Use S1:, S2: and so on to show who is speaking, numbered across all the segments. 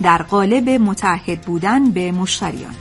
S1: در قالب متعهد بودن به مشتریان.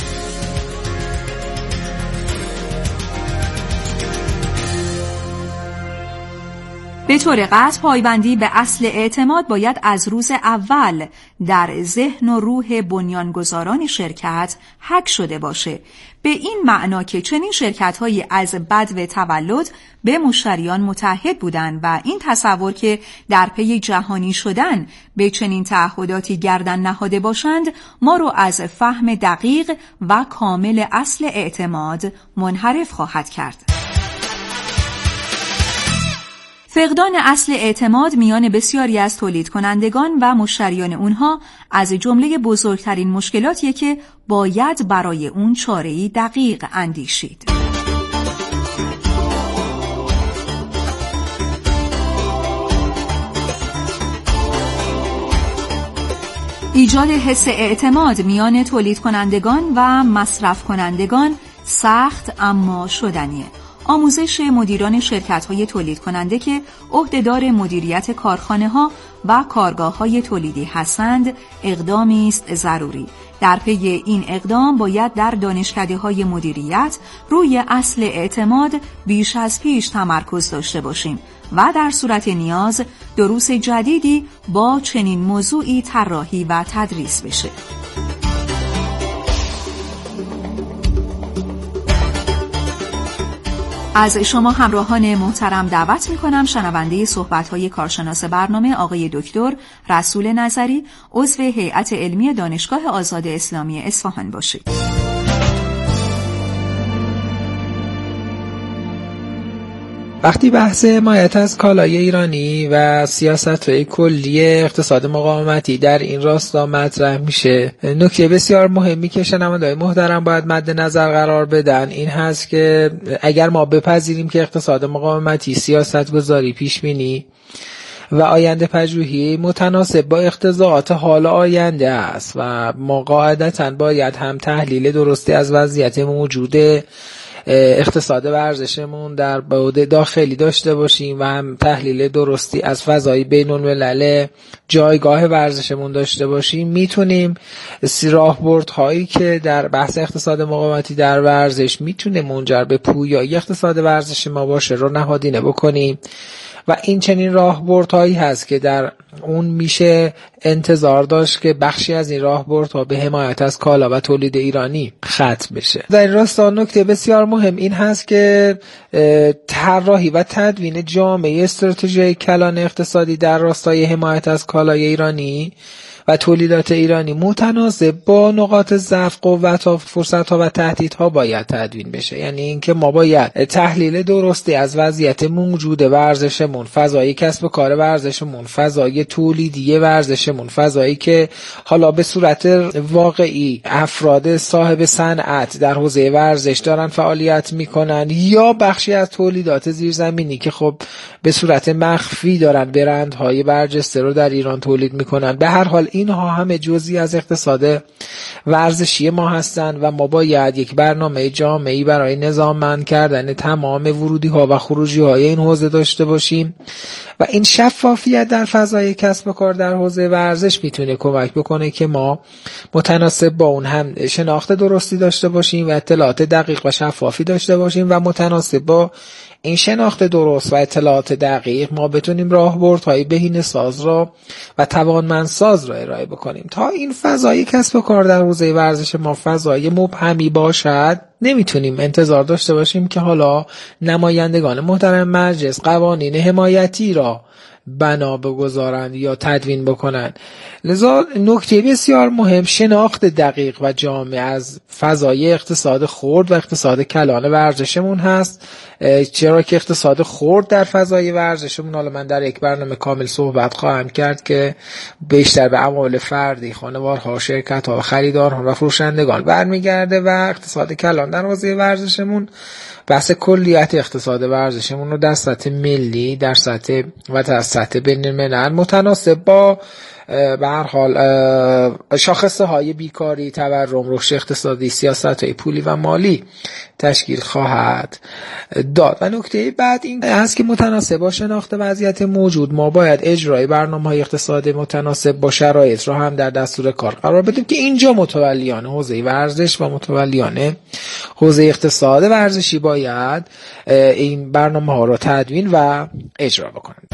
S1: به طور قطع پایبندی به اصل اعتماد باید از روز اول در ذهن و روح بنیانگذاران شرکت حک شده باشه، به این معنا که چنین شرکت‌هایی از بدو تولد به مشتریان متعهد بودند و این تصور که در پی جهانی شدن به چنین تعهداتی گردن نهاده باشند ما رو از فهم دقیق و کامل اصل اعتماد منحرف خواهد کرد. فقدان اصل اعتماد میان بسیاری از تولید کنندگان و مشتریان اونها از جمله بزرگترین مشکلاتیه که باید برای اون چاره‌ای دقیق اندیشید. ایجاد حس اعتماد میان تولید کنندگان و مصرف کنندگان سخت اما شدنیه. آموزش مدیران شرکت‌های تولید کننده که عهدهدار مدیریت کارخانه‌ها و کارگاه‌های تولیدی هستند اقدامی است ضروری. در پی این اقدام باید در دانشکده‌های مدیریت روی اصل اعتماد بیش از پیش تمرکز داشته باشیم و در صورت نیاز دروس جدیدی با چنین موضوعی طراحی و تدریس بشه. از شما همراهان محترم دعوت می‌کنم شنونده صحبت‌های کارشناس برنامه آقای دکتر رسول نظری عضو هیئت علمی دانشگاه آزاد اسلامی اصفهان باشید.
S2: وقتی بحث حمایت از کالای ایرانی و سیاست‌های کلی اقتصاد مقاومتی در این راستا مطرح میشه، نکته بسیار مهمی که شنونده‌های محترم باید مد نظر قرار بدن این هست که اگر ما بپذیریم که اقتصاد مقاومتی سیاست‌گذاری پیش‌بینی و آینده پژوهی متناسب با اقتضاعات حال آینده است و ما قاعدتاً باید هم تحلیل درستی از وضعیت موجود اقتصاد ورزشمون در بعد داخلی داشته باشیم و هم تحلیل درستی از فضای بین الملل جایگاه ورزشمون داشته باشیم، میتونیم راهبردهایی که در بحث اقتصاد مقاومتی در ورزش میتونه منجر به پویایی اقتصاد ورزش ما باشه رو نهادینه بکنیم و این چنین راهبردهایی هست که در اون میشه انتظار داشت که بخشی از این راهبردها به حمایت از کالا و تولید ایرانی ختم بشه. در این راستا نکته بسیار مهم این هست که طراحی و تدوین جامعه استراتژی کلان اقتصادی در راستای حمایت از کالای ایرانی و تولیدات ایرانی متناسب با نقاط ضعف، قوت‌ها، فرصت‌ها و تهدیدها باید تدوین بشه. یعنی اینکه ما باید تحلیل درستی از وضعیت موجود ورزشمون، فضای کسب و کار ورزشمون، فضای تولیدی ورزشمون، فضایی که حالا به صورت واقعی افراد صاحب صنعت در حوزه ورزش دارن فعالیت میکنن یا بخشی از تولیدات زیرزمینی که خب به صورت مخفی دارن برندهای برجسته رو در ایران تولید میکنن. به هر حال اینها همه جزئی از اقتصاد ورزشی ما هستند و ما باید یک برنامه جامعی برای نظاممند کردن تمام ورودی ها و خروجی های این حوزه داشته باشیم و این شفافیت در فضای کسب و کار در حوزه ورزش میتونه کمک بکنه که ما متناسب با اون هم شناخت درستی داشته باشیم و اطلاعات دقیق و شفافی داشته باشیم و متناسب با این شناخت درست و اطلاعات دقیق ما بتونیم راهبردهای بهینه‌ساز را و توانمندساز را ارائه بکنیم. تا این فضای کسب و کار در حوزه ورزش ما فضای مبهمی باشد نمیتونیم انتظار داشته باشیم که حالا نمایندگان محترم مجلس قوانین حمایتی را بنا بگذارند یا تدوین بکنند. لذا نکته بسیار مهم شناخت دقیق و جامع از فضای اقتصاد خرد و اقتصاد کلان ورزشمون هست، چرا که اقتصاد خرد در فضای ورزشمون، حالا من در یک برنامه کامل صحبت خواهم کرد که بیشتر به اموال فردی، خانوارها، شرکت‌ها و خریدارها و فروشندگان برمیگرده و اقتصاد کلان در حوزه ورزشمون بحث کلیت اقتصاد ورزشمون رو در سطح ملی در سطح و در سطح بین الملل متناسب با به هر حال شاخصه های بیکاری، تورم، رشد اقتصادی، سیاست های پولی و مالی تشکیل خواهد داد. و نکته بعد این هست که متناسب با شناخت وضعیت موجود ما باید اجرای برنامه‌های اقتصادی متناسب با شرایط را هم در دستور کار قرار بدیم که اینجا متولیان حوزه ورزش و متولیان حوزه اقتصاد ورزشی باید این برنامه‌ها را تدوین و اجرا بکنند.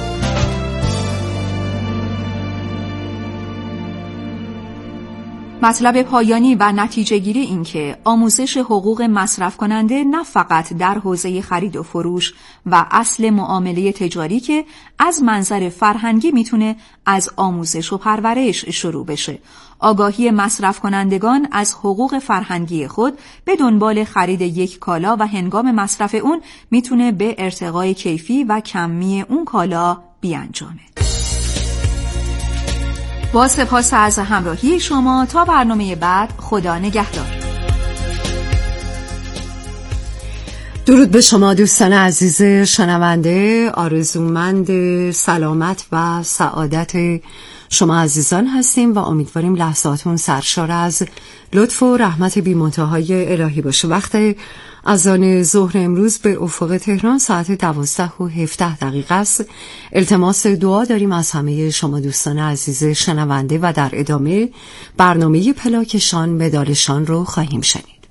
S1: مطلب پایانی و نتیجه گیری این که آموزش حقوق مصرف کننده نه فقط در حوزه خرید و فروش و اصل معامله تجاری که از منظر فرهنگی میتونه از آموزش و پرورش شروع بشه. آگاهی مصرف کنندگان از حقوق فرهنگی خود به دنبال خرید یک کالا و هنگام مصرف اون میتونه به ارتقای کیفی و کمی اون کالا بیانجامه. با سپاس از همراهی شما تا برنامه بعد، خدا نگهدار.
S3: درود به شما دوستان عزیز شنونده، آرزومند سلامت و سعادت شما عزیزان هستیم و امیدواریم لحظاتون سرشار از لطف و رحمت بی‌منتهای الهی باشه. وقت اذان ظهر امروز به افق تهران ساعت 12:17 است. التماس دعا داریم از همه شما دوستان عزیز شنونده و در ادامه برنامه پلاکشان مدالشان رو خواهیم شنید.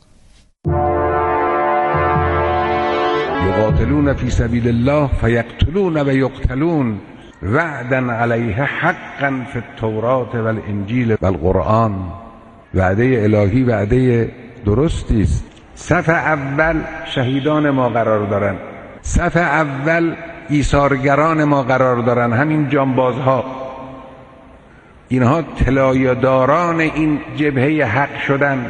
S4: یقاتلون فی سبیل الله فیقتلون و یقتلون وعدا علیه حقا فی التوراة و الانجیل و القرآن. وعده الهی وعده درستی است. صف اول شهیدان ما قرار دارن، صف اول ایثارگران ما قرار دارن، همین جانبازها. اینها طلایه‌داران این جبهه حق شدن،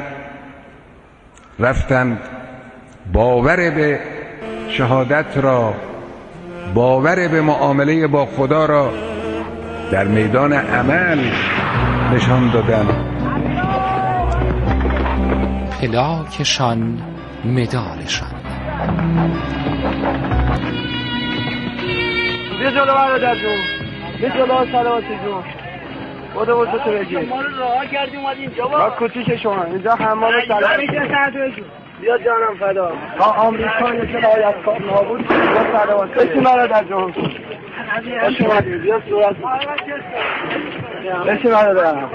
S4: رفتن باور به شهادت را، باور به معامله با خدا را در میدان عمل نشان دادن.
S5: پلاکشان مدالشان.
S6: بیا جلو برادر جون، بیا جلو سلامتی جون. بوده بود تو بگی ما رو راه کردی اومد اینجا با کوچیک شما اینجا حمام سلامتی بیا جانم فدا تا آمریکا یه لایت کار نابود بیا سلامتی بسیم برادر جون. خوش اومدید. بیا صورت بسیم برادر.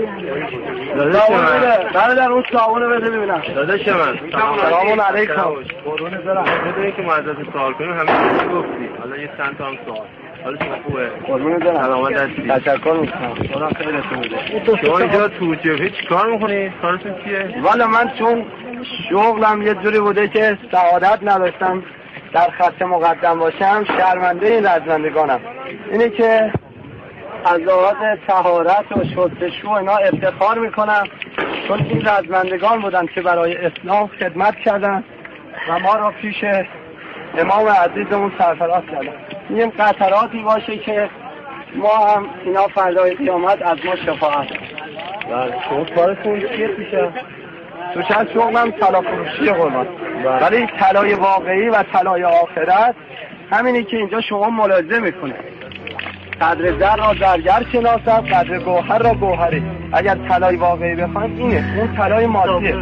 S6: برادر اون صابونه بده ببینم. داداش من سلام علیکم. قربونت برم. بدونی که ما ازت سوال کنیم همین چیزی گفتی. حالا یه چند تا هم سوال. حالا شما خوبه؟ قربونت برم. سلامت هستی؟ تشکر میکنم. خدا خیرتون بده. شما اینجا تو جبهه چیکار میکنی؟ کارتون چیه؟ والا من چون شغلم یه جوری بوده که سعادت نداشتم در خط مقدم باشم، شرمنده این رزمندگانم. اینه که از لحاظ طهارت و شستشو اینا افتخار میکنم، چون این رزمندگان بودن که برای اسلام خدمت کردن و ما را پیش امام عزیزمون سرفراز کردن. این قطراتی باشه که ما هم اینا فردای قیامت از ما شفاعت. بله شما کارتون چیه پیشه؟ تو چند شغلم طلا فروشی قربان، ولی طلای واقعی و طلای آخرت همینی که اینجا شما ملاحظه میکنه. قدر زر را زرگر شناسد، قدر گوهر را گوهری. اگر طلای واقعی بخوایم اینه، اون طلای مادیه.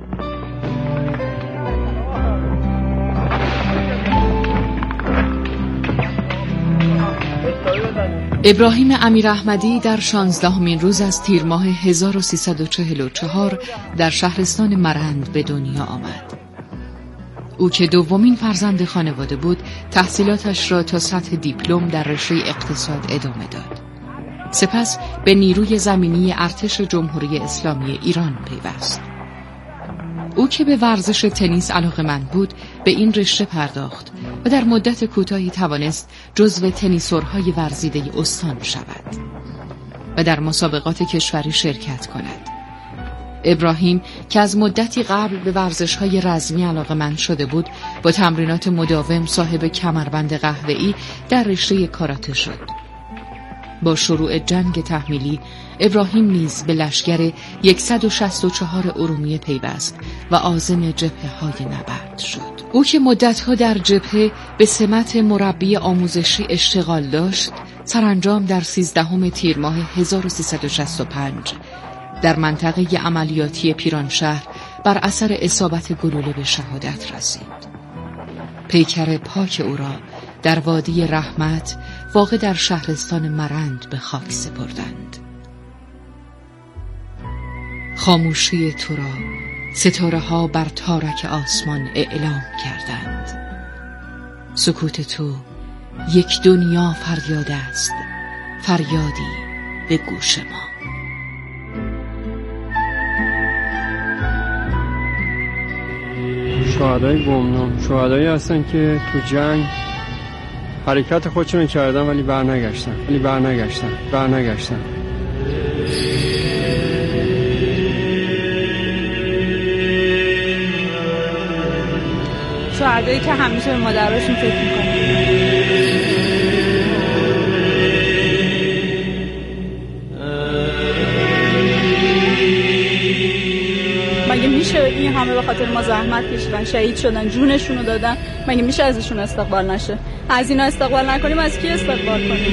S5: ابراهیم امیراحمدی در 16مین روز از تیر ماه 1344 در شهرستان مرند به دنیا آمد. او که دومین فرزند خانواده بود، تحصیلاتش را تا سطح دیپلم در رشته اقتصاد ادامه داد. سپس به نیروی زمینی ارتش جمهوری اسلامی ایران پیوست. او که به ورزش تنیس علاقه‌مند بود، به این رشته پرداخت و در مدت کوتاهی توانست جزو تنیسورهای ورزیده استان شود و در مسابقات کشوری شرکت کند. ابراهیم که از مدتی قبل به ورزش‌های رزمی علاقه‌مند شده بود، با تمرینات مداوم صاحب کمربند قهوه‌ای در رشته کاراته شد. با شروع جنگ تحمیلی ابراهیم نیز به لشکر 164 ارومیه پیوست و عازم جبهه‌های نبرد شد. او که مدت‌ها در جبهه به سمت مربی آموزشی اشتغال داشت، سرانجام در 13 تیر ماه 1365 در منطقه عملیاتی پیرانشهر بر اثر اصابت گلوله به شهادت رسید. پیکر پاک او را در وادی رحمت واقع در شهرستان مرند به خاک سپردند. خاموشی تو را ستاره ها بر تارک آسمان اعلام کردند. سکوت تو یک دنیا فریاد است، فریادی به گوش ما.
S7: شهدای گمنام، شهدایی هستن که تو جنگ حرکت خودشون کردن ولی برنگشتن.
S8: شهدایی که همیشه به مادراشون فکر میکنن. مگه میشه این همه به خاطر ما زحمت کشیدن، شهید شدن، جونشونو دادن، مگه میشه ازشون استقبال نشه؟ از اینا استقبال نکنیم از کی استقبال کنیم؟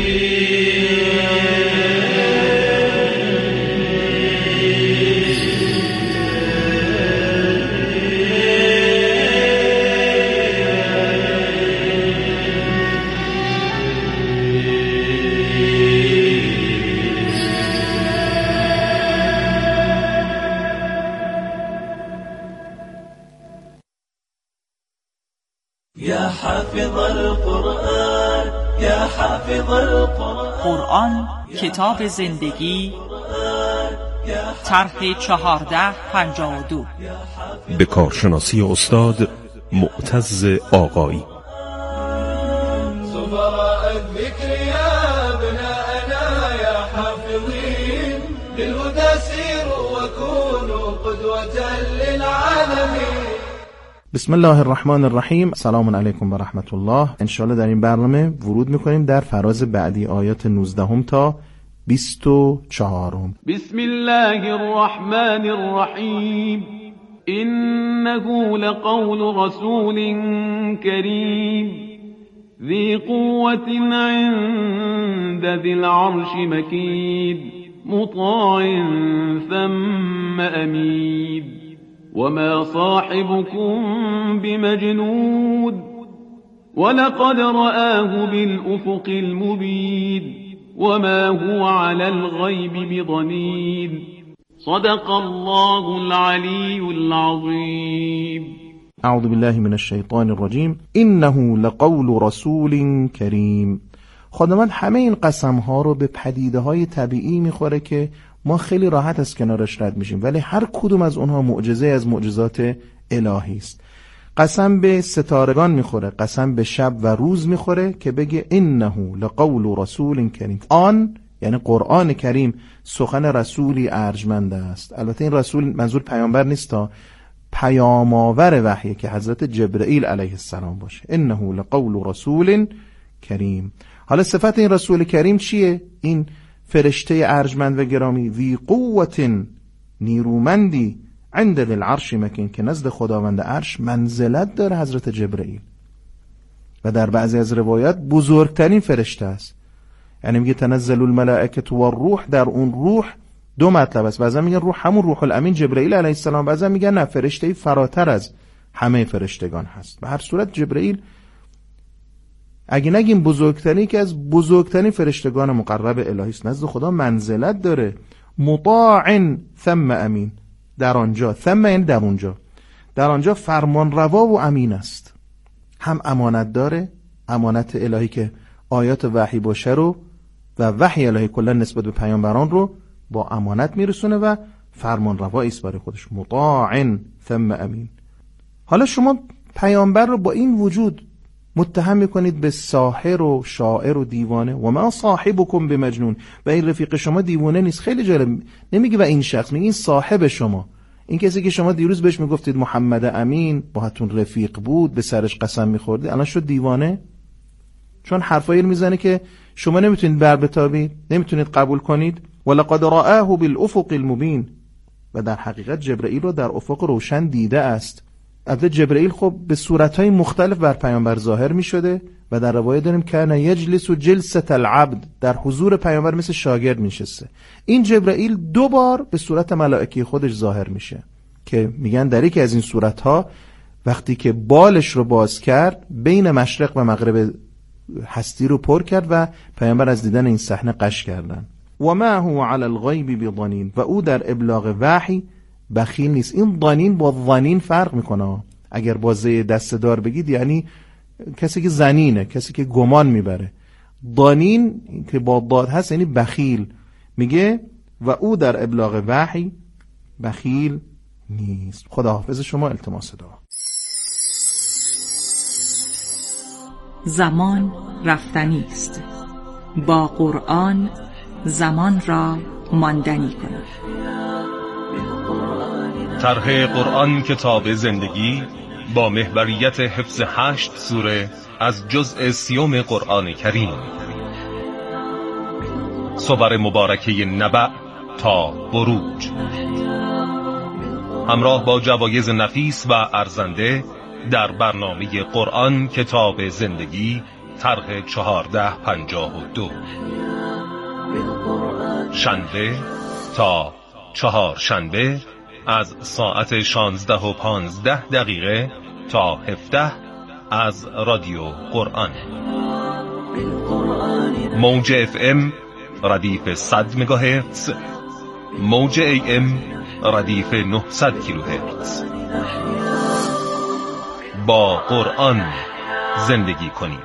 S9: يا حافظ القرآن يا حافظ القرآن.
S10: قرآن کتاب زندگی، طرح 1452
S11: به کارشناسی استاد معتز آقایی.
S9: سفراء الذكر يا ابناءنا يا حافظين للهدى سيروا وكونوا قدوة للعالمين.
S12: بسم الله الرحمن الرحیم. سلام علیکم و رحمت الله. انشاءالله در این برنامه ورود میکنیم در فراز بعدی آیات 19 تا 24.
S13: بسم الله الرحمن الرحیم. انه لقول رسول کریم ذی قوة عند ذی العرش مکید مطاع ثم امید وما صاحبكم بمجنود ولقد رآه بالأفق المبين وما هو على الغيب بضنين صدق الله العلي العظيم.
S12: اعوذ بالله من الشیطان الرجیم. انه لقول رسول کریم. خداوند همه این قسم ها رو به پدیده های طبیعی میخوره که ما خیلی راحت از کنارش رد میشیم، ولی هر کدوم از اونها معجزه از معجزات الهی است. قسم به ستارگان میخوره، قسم به شب و روز میخوره که بگه انه لقول رسول کریم. آن یعنی قرآن کریم سخن رسولی ارجمند است. البته این رسول منظور پیامبر نیست، تا پیام آور وحی که حضرت جبرئیل علیه السلام باشه. انه لقول رسول کریم. حالا صفت این رسول کریم چیه؟ این فرشته ارجمند و گرامی، ذی قوة نیرومندی، عند ذی العرش مکین، که نزد خداوند عرش منزلت داره حضرت جبرئیل و در بعضی از روایات بزرگترین فرشته است. یعنی میگه تنزل الملائکه و الروح، در اون روح دو مطلب است. بعضا میگن روح همون روح الامین جبرئیل علیه السلام، بعضا میگن نه، فرشته فراتر از همه فرشتگان هست. به هر صورت جبرئیل اگه نگیم بزرگترین، که از بزرگترین فرشتگان مقرب الهی است، نزد خدا منزلت داره. مطاع ثم امین. در آنجا، ثم یعنی در اونجا، در آنجا فرمان روا و امین است. هم امانت داره، امانت الهی که آیات وحی باشه رو و وحی الهی کلا نسبت به پیامبران رو با امانت میرسونه و فرمان روا است برای خودش. مطاع ثم امین. حالا شما پیامبر رو با این وجود متهم میکنید به ساحر و شاعر و دیوانه. و ما صاحبکم بمجنون، و این رفیق شما دیوانه نیست. خیلی جالب، نمیگه و این شخص، میگه این صاحب شما، این کسی که شما دیروز بهش میگفتید محمد امین، باهاتون رفیق بود، به سرش قسم میخوردید، الان شد دیوانه. چون حرفایی میزنه که شما نمیتونید بر بتابید، نمیتونید قبول کنید. ولقد رآه بالافق المبین، و در حقیقت جبرئیل رو در افق روشن دیده است. البته جبرئیل خب به صورتهای مختلف بر پیامبر ظاهر میشده و در روایت داریم کان یجلس جلسه العبد، در حضور پیامبر مثل شاگرد میشسته. این جبرئیل 2 بار به صورت ملائکی خودش ظاهر میشه که میگن در یکی از این صورتها وقتی که بالش رو باز کرد بین مشرق و مغرب هستی رو پر کرد و پیامبر از دیدن این صحنه غش کردن. و ما هو علی الغیب بضنین، و او در ابلاغ وحی بخیل نیست. این ضنین با ظنین فرق میکنه. اگر با ز دسته‌دار بگید یعنی کسی که زنینه، کسی که گمان میبره. ضنین که با ضاد هست یعنی بخیل. میگه و او در ابلاغ وحی بخیل نیست. خداحافظ شما. التماس دعا.
S1: زمان رفتنی است، با قرآن زمان را ماندنی کنید.
S11: طرح قرآن کتاب زندگی با محوریت حفظ 8 سوره از جزء 30 قرآن کریم، صور مبارکه نبأ تا بروج، همراه با جوایز نفیس و ارزنده در برنامه قرآن کتاب زندگی طرح 1452، شنبه تا چهارشنبه از ساعت 16:15 تا 17 از رادیو قرآن. موج FM ردیف 100 مگاهرتز، موج AM ردیف 900 کیلوهرتز. با قرآن زندگی کنیم.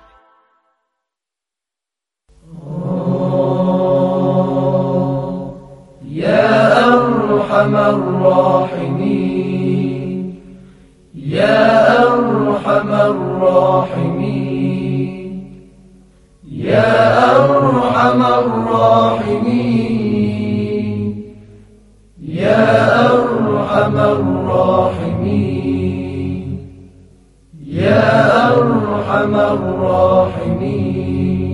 S9: یا ارحم الراحمین، یا ارحم الراحمین، یا ارحم الراحمین، یا ارحم الراحمین، یا ارحم الراحمین.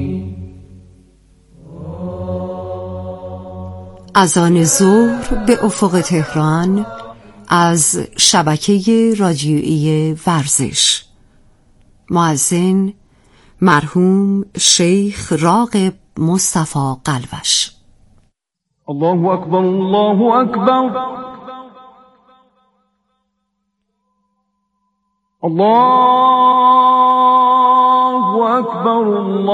S3: اذان ظهر به افق تهران از شبکه رادیویی ورزش. مؤذن مرحوم شیخ راغب مصطفی قلوش.
S13: الله اکبر، الله اکبر، الله اکبر،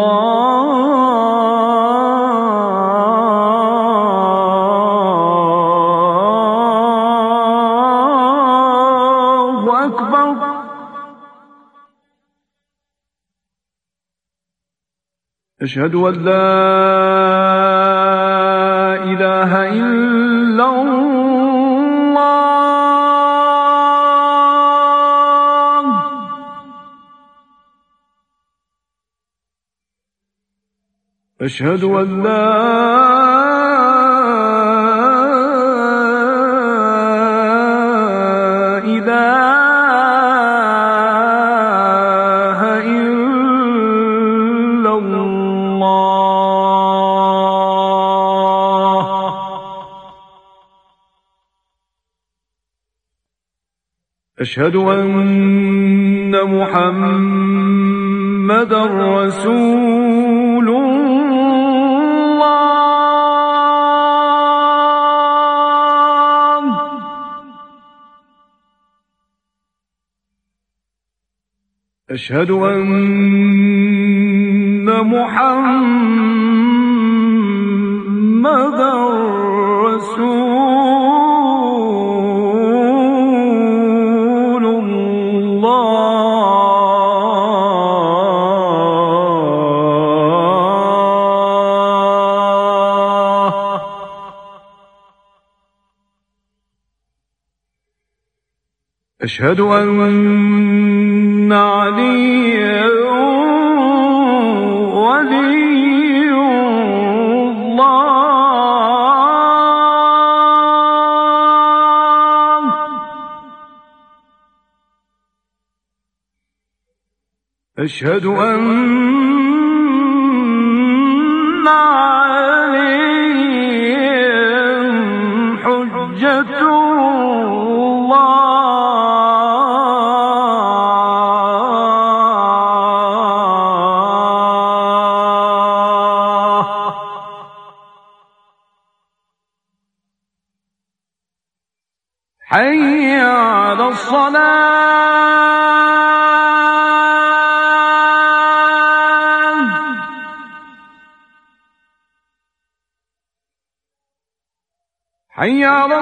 S13: الله اکبر. اشهد ان لا اله الا الله، اشهد ان لا اله الا الله، اشهد ان محمدا رسول الله، اشهد ان محمدا رسول الله، اشهد ان عليا ولي الله، اشهد ان حي على الصلاة حي على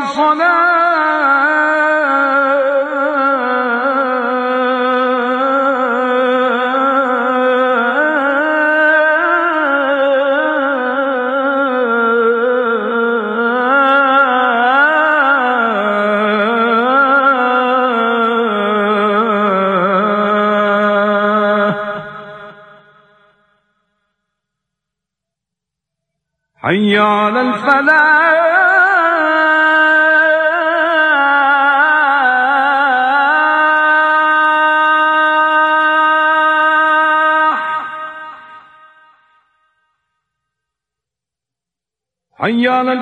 S13: حي على الفلاح حي على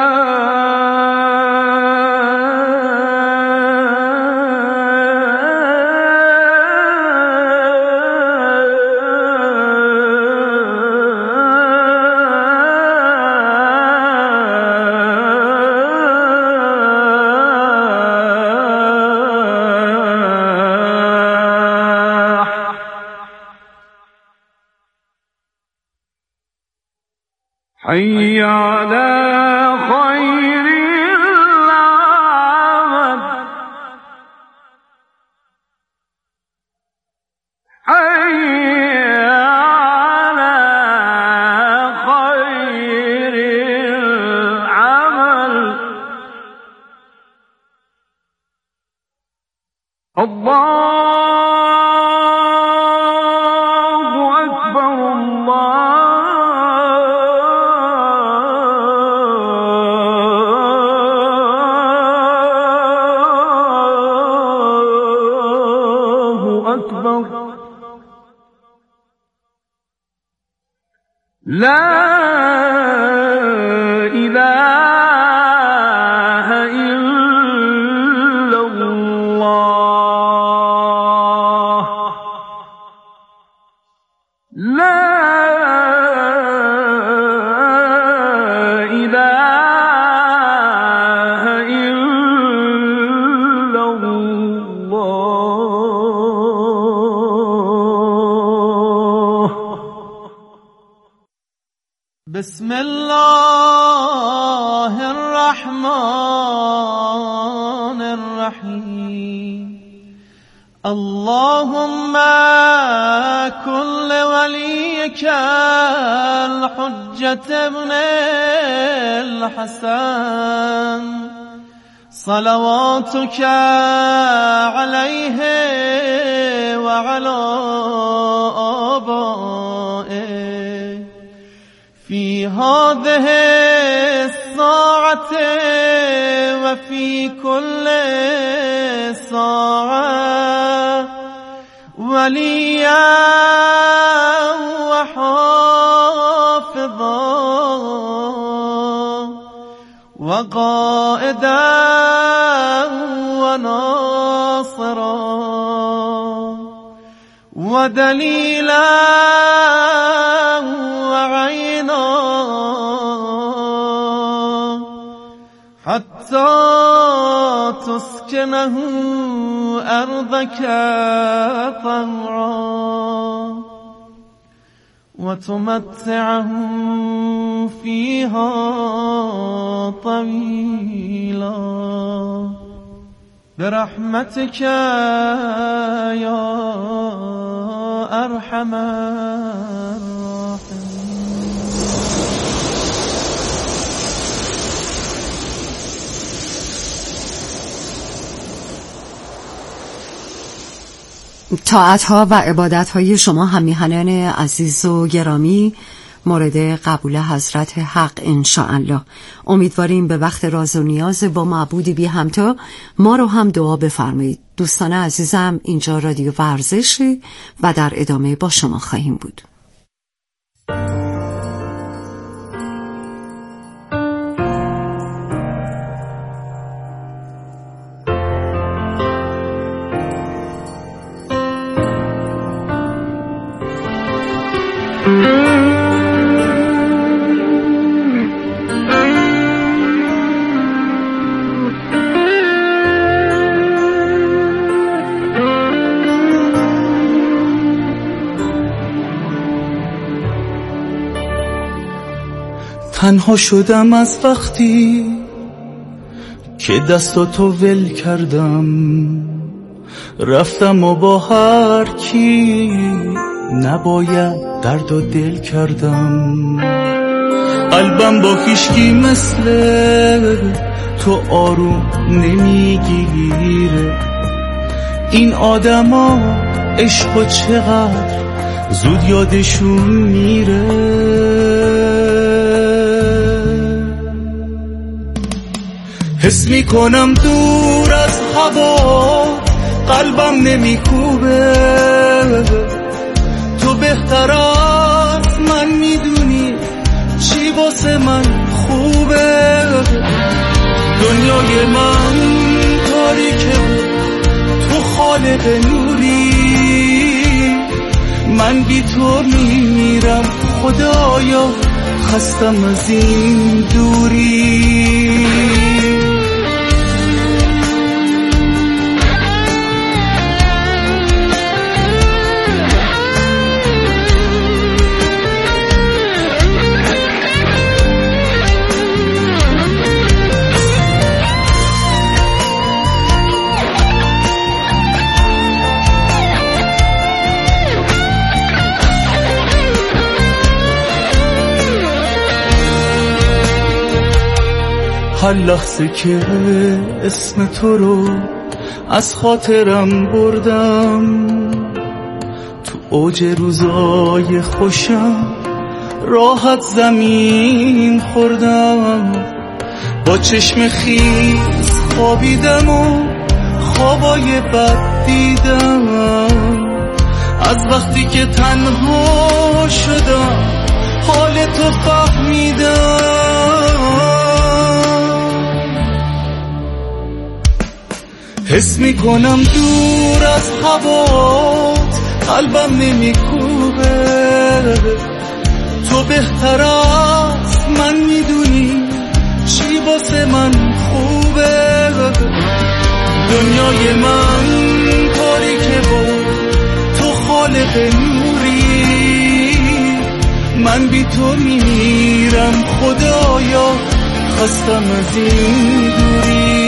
S13: حي على خير العمل حي على خير العمل الله أكبر لا إله إلا الله لا إله إلا الله
S14: بسم الله الرحمن الرحيم اللهم كن لوليك الحجة ابن الحسن صلواتك عليه وعلى آبائه في هذه الساعة وفي كل ساعة وليا وحافظا وقائدا وناصرا ودليلا وعينا حتى تسكنه أرضك طوعا وتمتعه فيها طويلا برحمتك يا أرحم الراحمين.
S3: طاعت‌ها و عبادت‌های شما هم میهنان عزیز و گرامی مورد قبول حضرت حق انشاءالله. امیدواریم به وقت راز و نیاز با معبودی بی همتا ما رو هم دعا بفرمایید. دوستان عزیزم، اینجا رادیو ورزش و در ادامه با شما خواهیم بود.
S14: تنها شدم از وقتی که دستاتو ول کردم، رفتم و با هر کی نباید درد و دل کردم. قلبم با هیچکی مثل تو آروم نمیگیره. این آدما عشقو چقدر زود یادشون میره. حس میکنم دور از هوا قلبم نمیکوبه. تو بهتر از من میدونی چی واسه من خوبه. دنیای من تاریکه تو خالق نوری. من بی تو میمیرم خدایا، خستم از این دوری. هر لحظه که اسم تو رو از خاطرم بردم، تو اوج روزای خوشم راحت زمین خوردم. با چشم خیس خوابیدم و خوابای بد دیدم. از وقتی که تنها شدم حال تو فهمیدم. حس میکنم دور از هوات قلبم نمیکوبه. تو بهتر از من میدونی چی واسه من خوبه. دنیای من تاریکه و تو خالق نوری. من بی تو میمیرم خدایا، خستم از این دوری.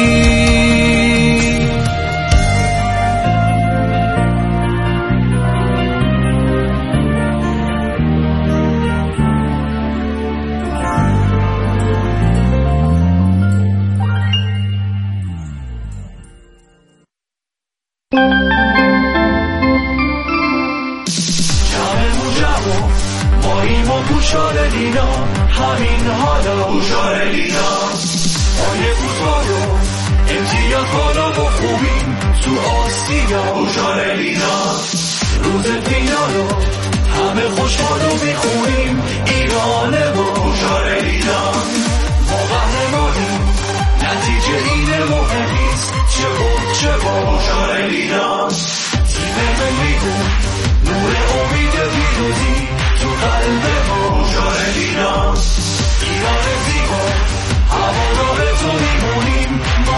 S9: همین حالا بوشار لینا آیه بوزارو امتیاز حالا و خوبیم تو آسیا. بوشار لینا روز دینا رو همه خوشحالو میخونیم ایرانه و بوشار لینا ما قهرمانیم نتیجه اینه مهم نیست چه بود چه با. بوشار لینا تیم ملیمون نور امید پیروزی تو قلب ما. بوشار لینا ایران زیبا هوادار تو میمونیم ما.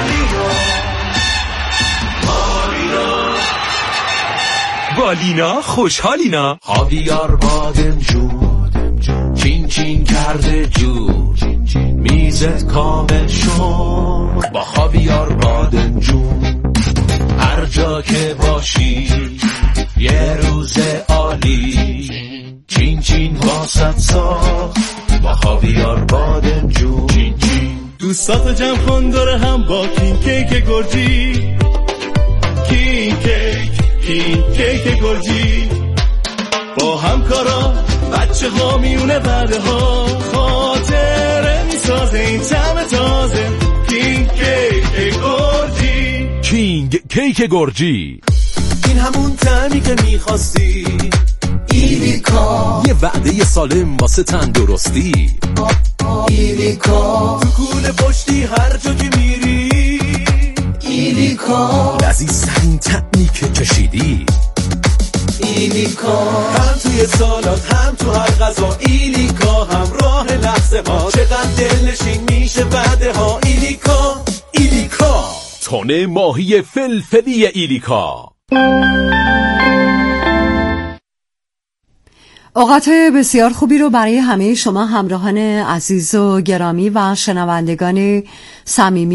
S15: بالینا خوشحالینا.
S16: خاویار بادمجون چین چین کرده جور، میزت کامل شد با خاویار بادمجون. هر جا که باشی یه روز عالی، چین چین واسط ساخت با خاویار بادمجون. چین چین
S14: دوستاتو جمع کن داره هم با کین کیک گرجی. کین کیک گرجی با همکارا بچه ها میونه بعده ها خاطره میسازه این طعم تازه. کینگ کیک گرجی.
S15: کینگ کیک گرجی
S16: این همون طعمی که میخواستی. ایلیکا
S15: یه وعده سالم واسه تندرستی.
S16: ایلیکا
S14: تو کوله پشتی هر جا که میری.
S16: ایلیکا
S15: لذیذترین طعمی که چشیدی.
S16: ایلیکا
S14: هم توی سالات هم تو هر غذا. ایلیکا همراه لحظه ها چقدر دلنشین میشه بعده ها. ایلیکا
S15: تن ماهی فلفلی ایلیکا.
S3: اوقات بسیار خوبی رو برای همه شما همراهان عزیز و گرامی و شنوندگان صمیمی